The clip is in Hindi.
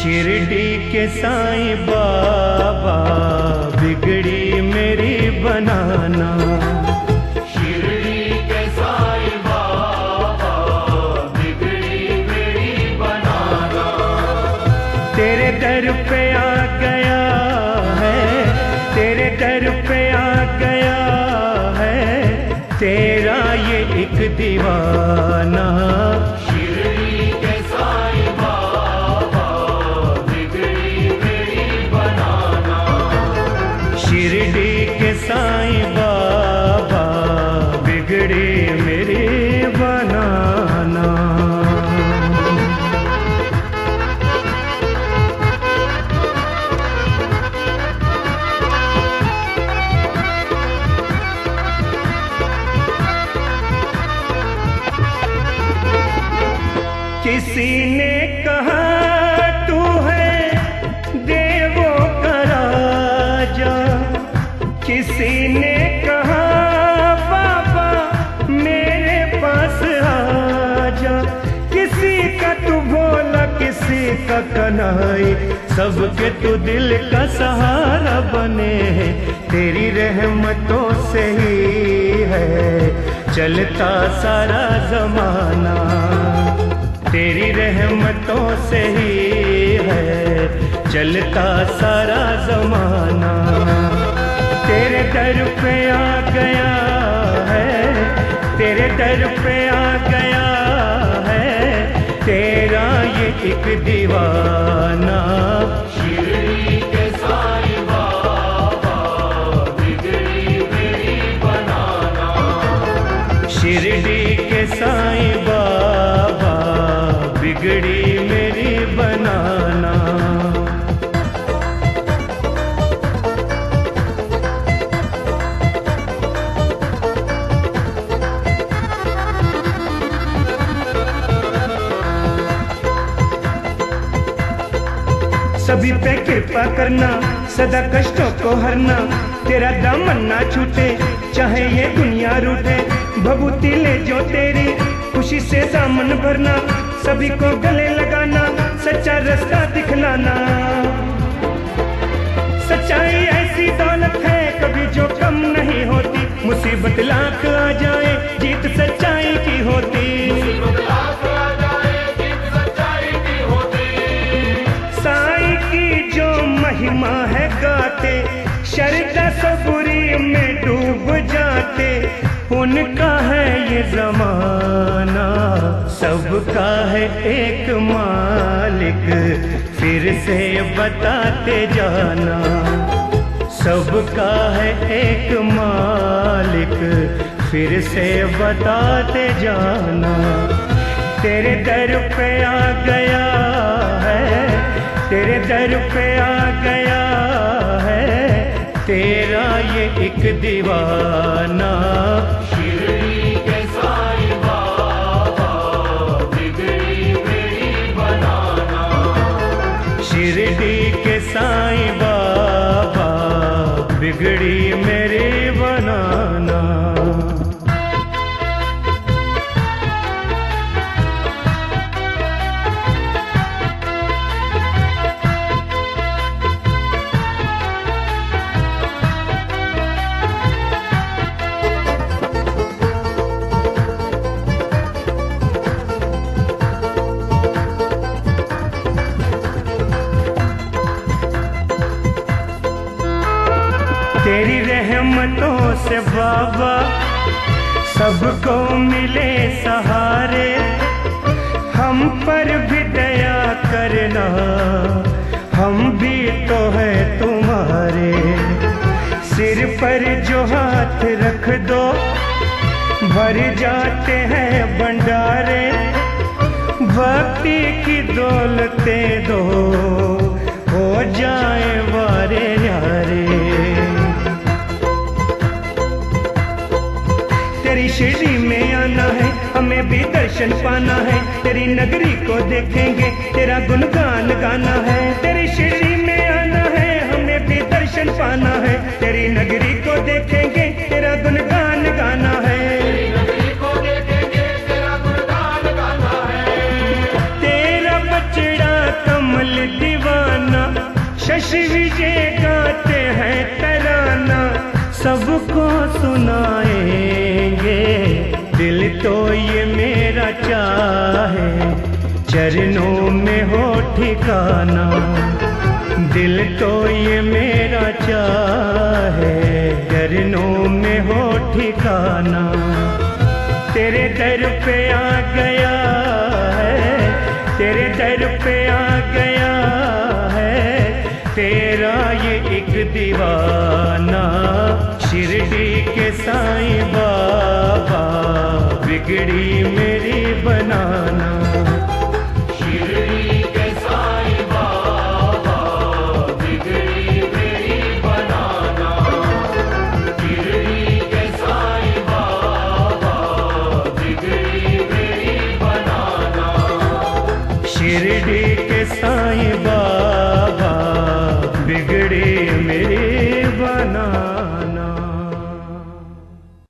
शिरडी के साईं बाबा बिगड़ी मेरी बनाना। शिरडी के साईं बाबा बिगड़ी मेरी बनाना। तेरे दर पे आ गया है, तेरे दर पे आ गया है तेरा ये एक दीवाना। शिरडी के साईं बाबा बिगड़ी मेरी बनाना। शिरडी के साईं बाबा बिगड़ी मेरी बनाना। किसी ने कहा तू है देवों का राजा, किसी ने कहा बाबा मेरे पास आजा। किसी का तू भोला किसी का कन्हई, सबके तू दिल का सहारा बने। तेरी रहमतों से ही है चलता सारा जमाना। तेरी रहमतों से ही है चलता सारा जमाना। तेरे दर पे आ गया है, तेरे दर पे आ गया है तेरा ये एक दीवाना। शिरडी के साईं बाबा बिगड़ी मेरी बनाना। शिरडी के साईं बाबा बिगड़ी मेरी बनाना। सभी पे कृपा करना, सदा कष्टों को हरना। तेरा दामन ना छूटे चाहे ये दुनिया रूठे। भभूति ले जो तेरी खुशी से दामन भरना। सभी को गले लगाना, सच्चा रास्ता दिखलाना। सच्चाई ऐसी दौलत है कभी जो कम नहीं होती। मुसीबत लाख आ जाए जीत सच्चाई की होती। मुसीबत लाख आ जाए जीत सच्चाई की होती। साईं की जो महिमा है गाते, शरदा सबूरी में डूब जाते। उनका है ये जमाना, सबका है एक मालिक, फिर से बताते जाना। सबका है एक मालिक, फिर से बताते जाना। तेरे दर पे आ गया है, तेरे दर पे आ गया है तेरा ये एक दीवाना। शिरडी के साईं बाबा बिगड़ी मेरी बनाना। शिरडी के साईं बाबा बिगड़ी मेरी बनाना। तेरी रहमतों से बाबा सबको मिले सहारे। हम पर भी दया करना, हम भी तो है तुम्हारे। सिर पर जो हाथ रख दो भर जाते हैं भंडारे। भक्ति की दौलते दो हो जाए वारे न्यारे। तेरी शिरडी में आना है, हमें भी दर्शन पाना है। तेरी नगरी को देखेंगे, तेरा गुणगान गाना है। तेरी शिरडी में आना है, हमें भी दर्शन पाना है। तेरी नगरी को देखेंगे, तेरा गुणगान गाना है। तेरी नगरी को देखेंगे, तेरा गुणगान गाना है। तेरा बचड़ा कमल दीवाना जश विजय गाते हैं तराना सबको सुनाएंगे। दिल तो ये मेरा चाहे चरणों में हो ठिकाना, दिल तो ये मेरा चाहे चरणों में हो ठिकाना। तेरे दर पे आ गया है, तेरे दर पे आ गया है तेरा ये एक दीवाना। शिरडी के साईं बाबा बिगड़ी मेरी बनाना। शिरडी के साईं बाबा बिगड़ी मेरी बनाना। शिरडी के साईं बाबा बिगड़ी मेरी बनाना। शिरडी के साईं बाबा